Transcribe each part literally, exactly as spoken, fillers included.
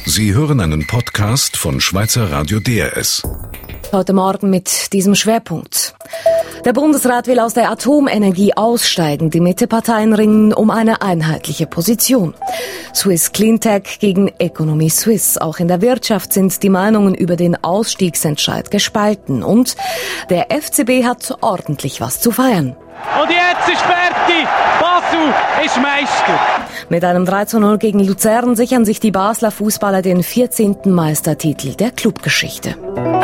Sie hören einen Podcast von Schweizer Radio D R S. Heute Morgen mit diesem Schwerpunkt. Der Bundesrat will aus der Atomenergie aussteigen. Die Mitteparteien ringen um eine einheitliche Position. Swiss Cleantech gegen Economy Suisse. Auch in der Wirtschaft sind die Meinungen über den Ausstiegsentscheid gespalten. Und der F C B hat ordentlich was zu feiern. Und jetzt ist fertig. Basel ist Meister. Mit einem drei zu null gegen Luzern sichern sich die Basler Fußballer den vierzehnten Meistertitel der Clubgeschichte.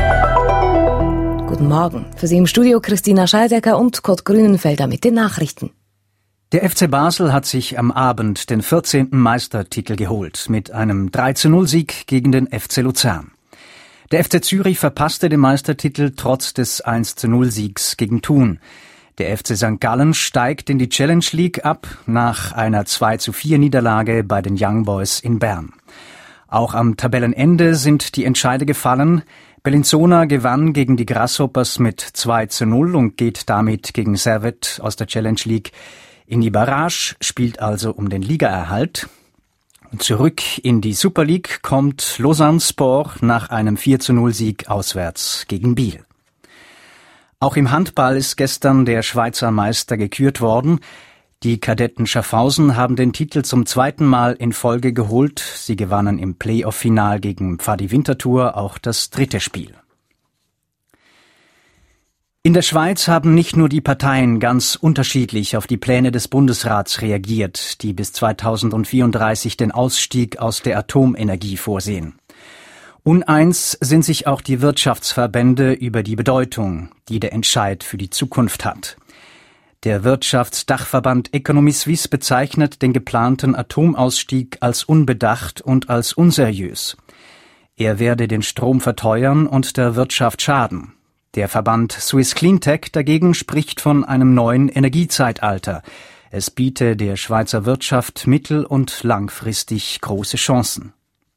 Guten Morgen. Für Sie im Studio Christina Scheidecker und Kurt Grünenfelder mit den Nachrichten. Der F C Basel hat sich am Abend den vierzehnten Meistertitel geholt mit einem drei zu null Sieg gegen den F C Luzern. Der F C Zürich verpasste den Meistertitel trotz des eins zu null Siegs gegen Thun. Der F C Sankt Gallen steigt in die Challenge League ab nach einer zwei zu vier Niederlage bei den Young Boys in Bern. Auch am Tabellenende sind die Entscheide gefallen. Bellinzona gewann gegen die Grasshoppers mit zwei zu null und geht damit gegen Servette aus der Challenge League in die Barrage, spielt also um den Ligaerhalt. Und zurück in die Super League kommt Lausanne-Sport nach einem vier zu null Sieg auswärts gegen Biel. Auch im Handball ist gestern der Schweizer Meister gekürt worden. Die Kadetten Schaffhausen haben den Titel zum zweiten Mal in Folge geholt. Sie gewannen im Playoff-Final gegen Pfadi Winterthur auch das dritte Spiel. In der Schweiz haben nicht nur die Parteien ganz unterschiedlich auf die Pläne des Bundesrats reagiert, die bis zweitausendvierunddreißig den Ausstieg aus der Atomenergie vorsehen. Uneins sind sich auch die Wirtschaftsverbände über die Bedeutung, die der Entscheid für die Zukunft hat. Der Wirtschaftsdachverband Economy Suisse bezeichnet den geplanten Atomausstieg als unbedacht und als unseriös. Er werde den Strom verteuern und der Wirtschaft schaden. Der Verband Swiss Cleantech dagegen spricht von einem neuen Energiezeitalter. Es biete der Schweizer Wirtschaft mittel- und langfristig große Chancen.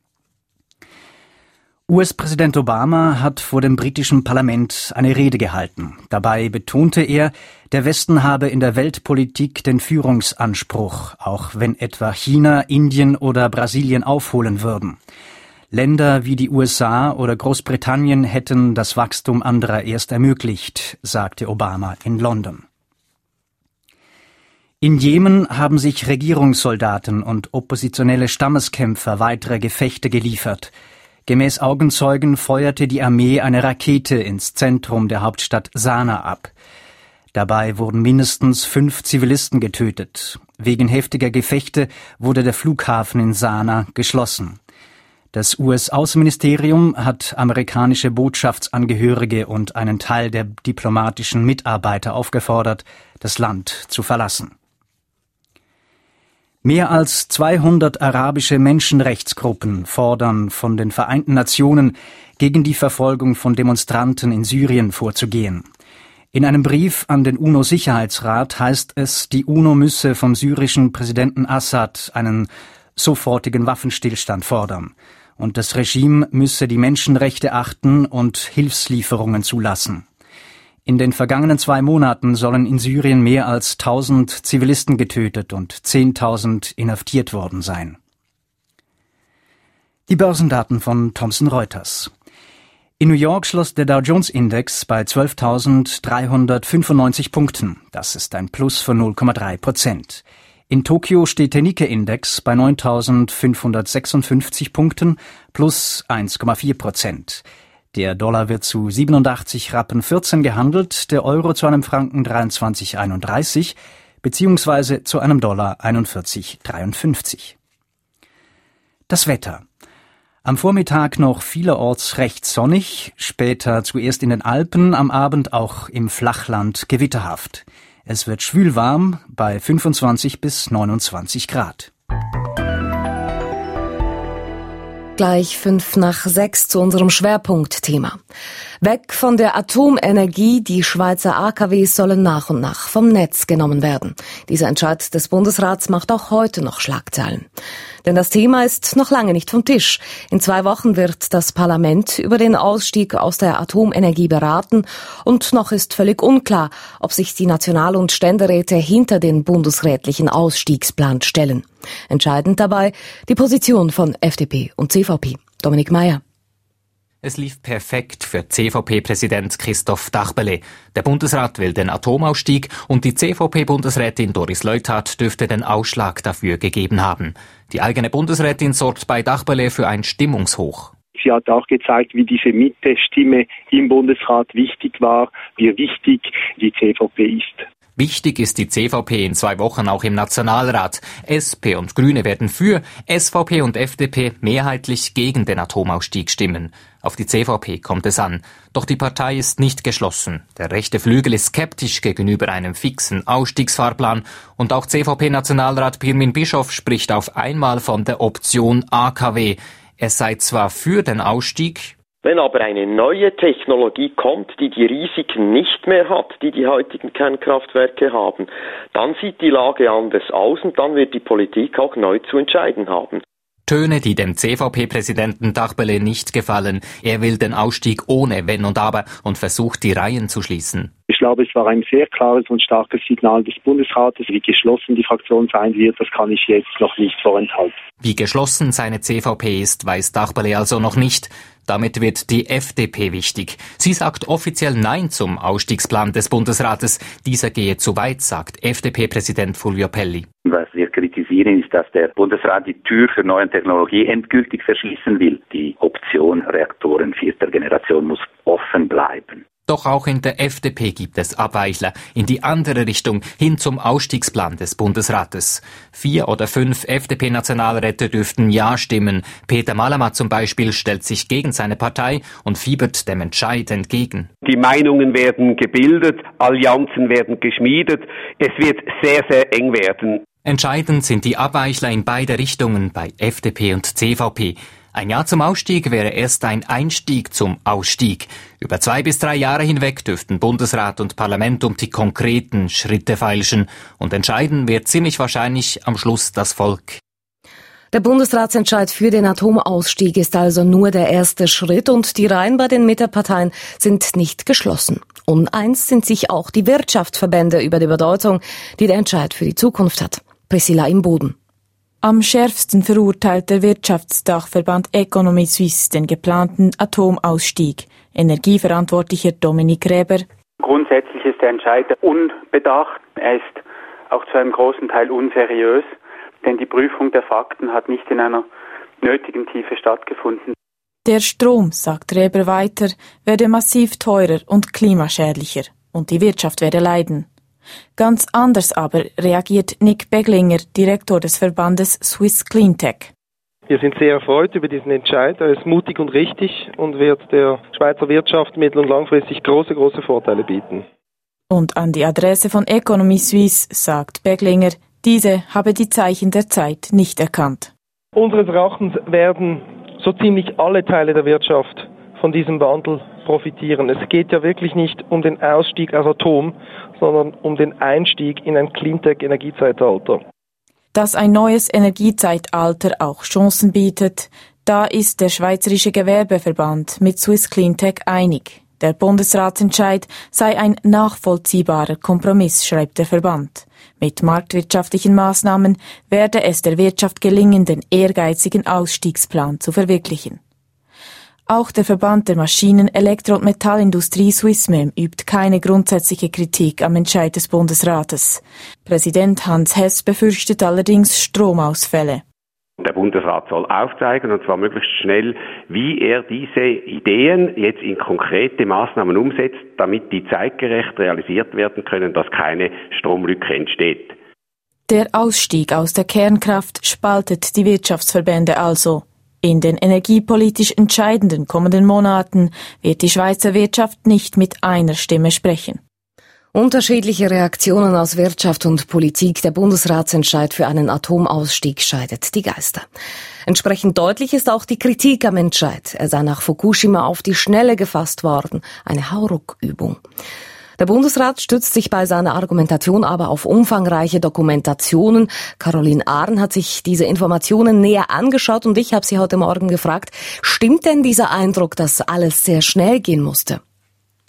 U S-Präsident Obama hat vor dem britischen Parlament eine Rede gehalten. Dabei betonte er, der Westen habe in der Weltpolitik den Führungsanspruch, auch wenn etwa China, Indien oder Brasilien aufholen würden. Länder wie die U S A oder Großbritannien hätten das Wachstum anderer erst ermöglicht, sagte Obama in London. In Jemen haben sich Regierungssoldaten und oppositionelle Stammeskämpfer weitere Gefechte geliefert. Gemäß Augenzeugen feuerte die Armee eine Rakete ins Zentrum der Hauptstadt Sanaa ab. Dabei wurden mindestens fünf Zivilisten getötet. Wegen heftiger Gefechte wurde der Flughafen in Sanaa geschlossen. Das U S-Außenministerium hat amerikanische Botschaftsangehörige und einen Teil der diplomatischen Mitarbeiter aufgefordert, das Land zu verlassen. Mehr als zweihundert arabische Menschenrechtsgruppen fordern von den Vereinten Nationen, gegen die Verfolgung von Demonstranten in Syrien vorzugehen. In einem Brief an den UNO-Sicherheitsrat heißt es, die UNO müsse vom syrischen Präsidenten Assad einen sofortigen Waffenstillstand fordern. Und das Regime müsse die Menschenrechte achten und Hilfslieferungen zulassen. In den vergangenen zwei Monaten sollen in Syrien mehr als tausend Zivilisten getötet und zehntausend inhaftiert worden sein. Die Börsendaten von Thomson Reuters. In New York schloss der Dow Jones Index bei zwölftausenddreihundertfünfundneunzig Punkten. Das ist ein Plus von null Komma drei Prozent. In Tokio steht der Nikkei-Index bei neuntausendfünfhundertsechsundfünfzig Punkten, plus eins Komma vier Prozent. Der Dollar wird zu siebenundachtzig Rappen vierzehn gehandelt, der Euro zu einem Franken dreiundzwanzig Komma einunddreißig beziehungsweise zu einem Dollar einundvierzig Komma dreiundfünfzig. Das Wetter. Am Vormittag noch vielerorts recht sonnig, später zuerst in den Alpen, am Abend auch im Flachland gewitterhaft. Es wird schwülwarm bei fünfundzwanzig bis neunundzwanzig Grad. Gleich fünf nach sechs zu unserem Schwerpunktthema. Weg von der Atomenergie, die Schweizer A K Ws sollen nach und nach vom Netz genommen werden. Dieser Entscheid des Bundesrats macht auch heute noch Schlagzeilen. Denn das Thema ist noch lange nicht vom Tisch. In zwei Wochen wird das Parlament über den Ausstieg aus der Atomenergie beraten und noch ist völlig unklar, ob sich die National- und Ständeräte hinter den bundesrätlichen Ausstiegsplan stellen. Entscheidend dabei die Position von F D P und C V P. Dominik Meyer. Es lief perfekt für C V P-Präsident Christoph Dachbele. Der Bundesrat will den Atomausstieg und die C V P-Bundesrätin Doris Leuthard dürfte den Ausschlag dafür gegeben haben. Die eigene Bundesrätin sorgt bei Dachbele für ein Stimmungshoch. Sie hat auch gezeigt, wie diese Mitte-Stimme im Bundesrat wichtig war, wie wichtig die C V P ist. Wichtig ist die C V P in zwei Wochen auch im Nationalrat. S P und Grüne werden für, S V P und F D P mehrheitlich gegen den Atomausstieg stimmen. Auf die C V P kommt es an. Doch die Partei ist nicht geschlossen. Der rechte Flügel ist skeptisch gegenüber einem fixen Ausstiegsfahrplan. Und auch C V P-Nationalrat Pirmin Bischoff spricht auf einmal von der Option A K W. Er sei zwar für den Ausstieg, wenn aber eine neue Technologie kommt, die die Risiken nicht mehr hat, die die heutigen Kernkraftwerke haben, dann sieht die Lage anders aus und dann wird die Politik auch neu zu entscheiden haben. Töne, die dem C V P-Präsidenten Dachbele nicht gefallen. Er will den Ausstieg ohne Wenn und Aber und versucht, die Reihen zu schließen. Ich glaube, es war ein sehr klares und starkes Signal des Bundesrates. Wie geschlossen die Fraktion sein wird, das kann ich jetzt noch nicht vorenthalten. Wie geschlossen seine C V P ist, weiß Dachbele also noch nicht. Damit wird die F D P wichtig. Sie sagt offiziell Nein zum Ausstiegsplan des Bundesrates. Dieser gehe zu weit, sagt F D P-Präsident Fulvio Pelli. Was wir kritisieren, ist, dass der Bundesrat die Tür für neue Technologie endgültig verschließen will. Die Option Reaktoren vierter Generation muss offen bleiben. Doch auch in der F D P gibt es Abweichler in die andere Richtung, hin zum Ausstiegsplan des Bundesrates. Vier oder fünf F D P-Nationalräte dürften Ja stimmen. Peter Malamat zum Beispiel stellt sich gegen seine Partei und fiebert dem Entscheid entgegen. Die Meinungen werden gebildet, Allianzen werden geschmiedet. Es wird sehr, sehr eng werden. Entscheidend sind die Abweichler in beide Richtungen bei F D P und C V P. Ein Ja zum Ausstieg wäre erst ein Einstieg zum Ausstieg. Über zwei bis drei Jahre hinweg dürften Bundesrat und Parlament um die konkreten Schritte feilschen. Und entscheiden wird ziemlich wahrscheinlich am Schluss das Volk. Der Bundesratsentscheid für den Atomausstieg ist also nur der erste Schritt und die Reihen bei den Mitteparteien sind nicht geschlossen. Uneins sind sich auch die Wirtschaftsverbände über die Bedeutung, die der Entscheid für die Zukunft hat. Priscilla Imboden. Am schärfsten verurteilt der Wirtschaftsdachverband Economy Suisse den geplanten Atomausstieg. Energieverantwortlicher Dominik Reber. Grundsätzlich ist der Entscheid unbedacht. Er ist auch zu einem großen Teil unseriös, denn die Prüfung der Fakten hat nicht in einer nötigen Tiefe stattgefunden. Der Strom, sagt Reber weiter, werde massiv teurer und klimaschädlicher und die Wirtschaft werde leiden. Ganz anders aber reagiert Nick Beglinger, Direktor des Verbandes Swiss Cleantech. Wir sind sehr erfreut über diesen Entscheid. Er ist mutig und richtig und wird der Schweizer Wirtschaft mittel- und langfristig große, große Vorteile bieten. Und an die Adresse von Economy Suisse sagt Beglinger, diese habe die Zeichen der Zeit nicht erkannt. Unseres Erachtens werden so ziemlich alle Teile der Wirtschaft von diesem Wandel profitieren. Es geht ja wirklich nicht um den Ausstieg aus Atom, sondern um den Einstieg in ein Cleantech-Energiezeitalter. Dass ein neues Energiezeitalter auch Chancen bietet, da ist der Schweizerische Gewerbeverband mit Swiss Cleantech einig. Der Bundesratsentscheid sei ein nachvollziehbarer Kompromiss, schreibt der Verband. Mit marktwirtschaftlichen Maßnahmen werde es der Wirtschaft gelingen, den ehrgeizigen Ausstiegsplan zu verwirklichen. Auch der Verband der Maschinen-, Elektro- und Metallindustrie Swissmem übt keine grundsätzliche Kritik am Entscheid des Bundesrates. Präsident Hans Hess befürchtet allerdings Stromausfälle. Der Bundesrat soll aufzeigen, und zwar möglichst schnell, wie er diese Ideen jetzt in konkrete Maßnahmen umsetzt, damit die zeitgerecht realisiert werden können, dass keine Stromlücke entsteht. Der Ausstieg aus der Kernkraft spaltet die Wirtschaftsverbände also. In den energiepolitisch entscheidenden kommenden Monaten wird die Schweizer Wirtschaft nicht mit einer Stimme sprechen. Unterschiedliche Reaktionen aus Wirtschaft und Politik. Der Bundesratsentscheid für einen Atomausstieg scheidet die Geister. Entsprechend deutlich ist auch die Kritik am Entscheid. Er sei nach Fukushima auf die Schnelle gefasst worden. Eine Hauruckübung. Der Bundesrat stützt sich bei seiner Argumentation aber auf umfangreiche Dokumentationen. Caroline Ahren hat sich diese Informationen näher angeschaut und ich habe sie heute Morgen gefragt, stimmt denn dieser Eindruck, dass alles sehr schnell gehen musste?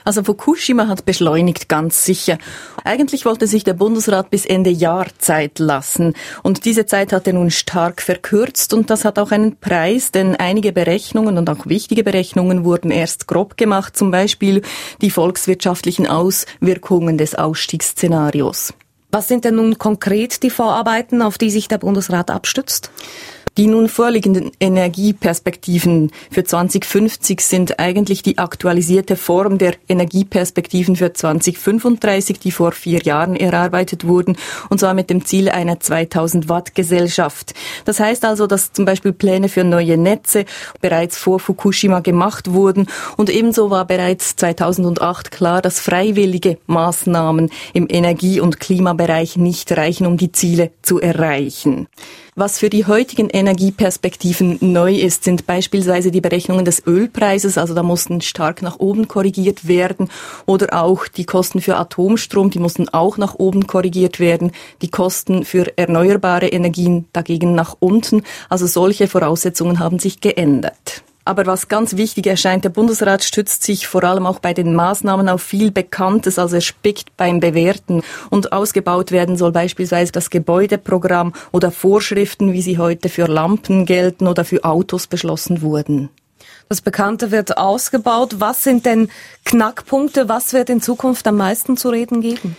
Also Fukushima hat beschleunigt, ganz sicher. Eigentlich wollte sich der Bundesrat bis Ende Jahr Zeit lassen. Und diese Zeit hat er nun stark verkürzt und das hat auch einen Preis, denn einige Berechnungen und auch wichtige Berechnungen wurden erst grob gemacht, zum Beispiel die volkswirtschaftlichen Auswirkungen des Ausstiegsszenarios. Was sind denn nun konkret die Vorarbeiten, auf die sich der Bundesrat abstützt? Die nun vorliegenden Energieperspektiven für zwanzig fünfzig sind eigentlich die aktualisierte Form der Energieperspektiven für zwanzig fünfunddreißig, die vor vier Jahren erarbeitet wurden, und zwar mit dem Ziel einer zweitausend Watt Gesellschaft. Das heißt also, dass zum Beispiel Pläne für neue Netze bereits vor Fukushima gemacht wurden und ebenso war bereits zweitausendacht klar, dass freiwillige Maßnahmen im Energie- und Klimabereich nicht reichen, um die Ziele zu erreichen. Was für die heutigen Energieperspektiven neu ist, sind beispielsweise die Berechnungen des Ölpreises, also da mussten stark nach oben korrigiert werden, oder auch die Kosten für Atomstrom, die mussten auch nach oben korrigiert werden, die Kosten für erneuerbare Energien dagegen nach unten. Also solche Voraussetzungen haben sich geändert. Aber was ganz wichtig erscheint, der Bundesrat stützt sich vor allem auch bei den Maßnahmen auf viel Bekanntes, also er spickt beim Bewerten. Und ausgebaut werden soll beispielsweise das Gebäudeprogramm oder Vorschriften, wie sie heute für Lampen gelten oder für Autos beschlossen wurden. Das Bekannte wird ausgebaut. Was sind denn Knackpunkte? Was wird in Zukunft am meisten zu reden geben?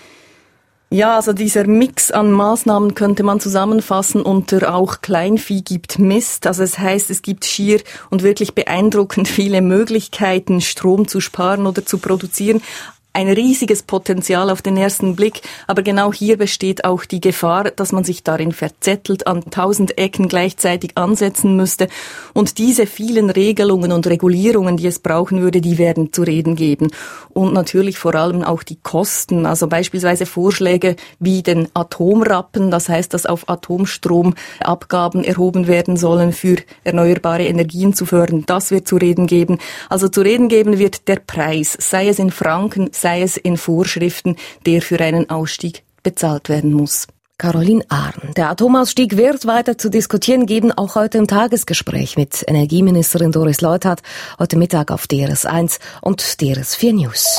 Ja, also dieser Mix an Maßnahmen könnte man zusammenfassen unter auch Kleinvieh gibt Mist. Also es heißt, es gibt schier und wirklich beeindruckend viele Möglichkeiten, Strom zu sparen oder zu produzieren. Ein riesiges Potenzial auf den ersten Blick, aber genau hier besteht auch die Gefahr, dass man sich darin verzettelt, an tausend Ecken gleichzeitig ansetzen müsste. Und diese vielen Regelungen und Regulierungen, die es brauchen würde, die werden zu reden geben. Und natürlich vor allem auch die Kosten, also beispielsweise Vorschläge wie den Atomrappen, das heißt, dass auf Atomstrom Abgaben erhoben werden sollen, für erneuerbare Energien zu fördern. Das wird zu reden geben. Also zu reden geben wird der Preis, sei es in Franken, sei es in Vorschriften, der für einen Ausstieg bezahlt werden muss. Caroline Arn. Der Atomausstieg wird weiter zu diskutieren geben, auch heute im Tagesgespräch mit Energieministerin Doris Leuthard, heute Mittag auf D R S eins und D R S vier News.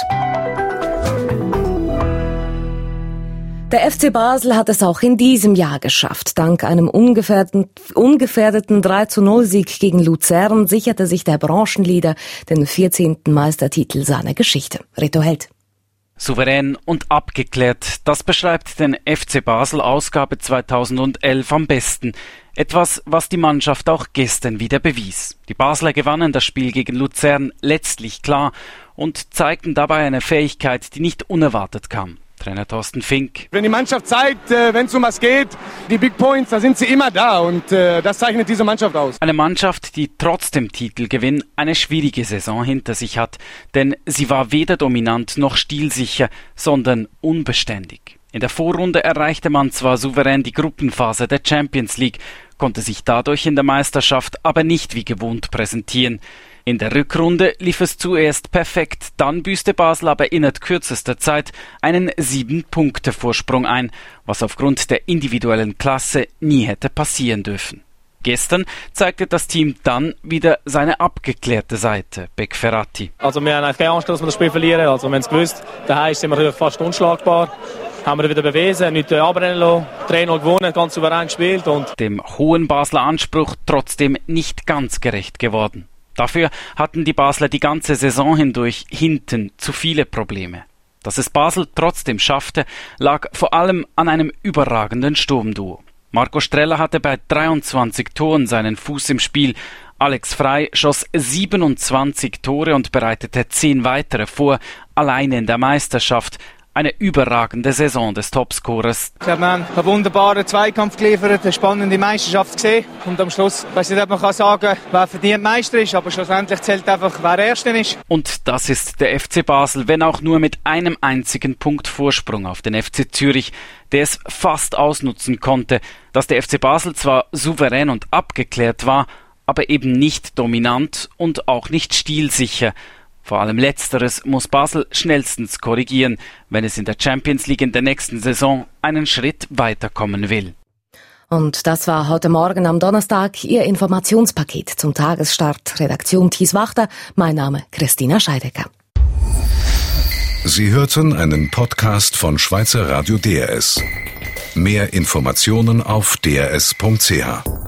Der F C Basel hat es auch in diesem Jahr geschafft. Dank einem ungefährdeten, ungefährdeten drei zu null Sieg gegen Luzern sicherte sich der Branchenleader den vierzehnten Meistertitel seiner Geschichte. Reto Held. Souverän und abgeklärt, das beschreibt den F C Basel Ausgabe zweitausendelf am besten. Etwas, was die Mannschaft auch gestern wieder bewies. Die Basler gewannen das Spiel gegen Luzern letztlich klar und zeigten dabei eine Fähigkeit, die nicht unerwartet kam. Trainer Thorsten Fink. Wenn die Mannschaft zeigt, wenn es um was geht, die Big Points, da sind sie immer da und äh, das zeichnet diese Mannschaft aus. Eine Mannschaft, die trotz dem Titelgewinn eine schwierige Saison hinter sich hat, denn sie war weder dominant noch stilsicher, sondern unbeständig. In der Vorrunde erreichte man zwar souverän die Gruppenphase der Champions League, konnte sich dadurch in der Meisterschaft aber nicht wie gewohnt präsentieren. In der Rückrunde lief es zuerst perfekt, dann büßte Basel aber innerhalb kürzester Zeit einen sieben-Punkte-Vorsprung ein, was aufgrund der individuellen Klasse nie hätte passieren dürfen. Gestern zeigte das Team dann wieder seine abgeklärte Seite, Beck Ferrati. Also wir haben eigentlich keine Angst, dass wir das Spiel verlieren. Also wir haben es gewusst, daheim sind wir fast unschlagbar. Haben wir wieder bewiesen, nicht abbrennen lassen, drei null gewonnen, ganz souverän gespielt. Und dem hohen Basler Anspruch trotzdem nicht ganz gerecht geworden. Dafür hatten die Basler die ganze Saison hindurch hinten zu viele Probleme. Dass es Basel trotzdem schaffte, lag vor allem an einem überragenden Sturmduo. Marco Streller hatte bei dreiundzwanzig Toren seinen Fuß im Spiel. Alex Frey schoss siebenundzwanzig Tore und bereitete zehn weitere vor, alleine in der Meisterschaft. Eine überragende Saison des Topscorers. Wir haben einen wunderbaren Zweikampf geliefert, eine spannende Meisterschaft gesehen. Und am Schluss, ich weiß nicht, ob man kann sagen, wer verdient Meister ist, aber schlussendlich zählt einfach, wer Erster ist. Und das ist der F C Basel, wenn auch nur mit einem einzigen Punkt Vorsprung auf den F C Zürich, der es fast ausnutzen konnte, dass der F C Basel zwar souverän und abgeklärt war, aber eben nicht dominant und auch nicht stilsicher. Vor allem Letzteres muss Basel schnellstens korrigieren, wenn es in der Champions League in der nächsten Saison einen Schritt weiterkommen will. Und das war heute Morgen am Donnerstag Ihr Informationspaket zum Tagesstart. Redaktion Thies Wachter, mein Name Christina Scheidecker. Sie hörten einen Podcast von Schweizer Radio D R S. Mehr Informationen auf d r s punkt c h.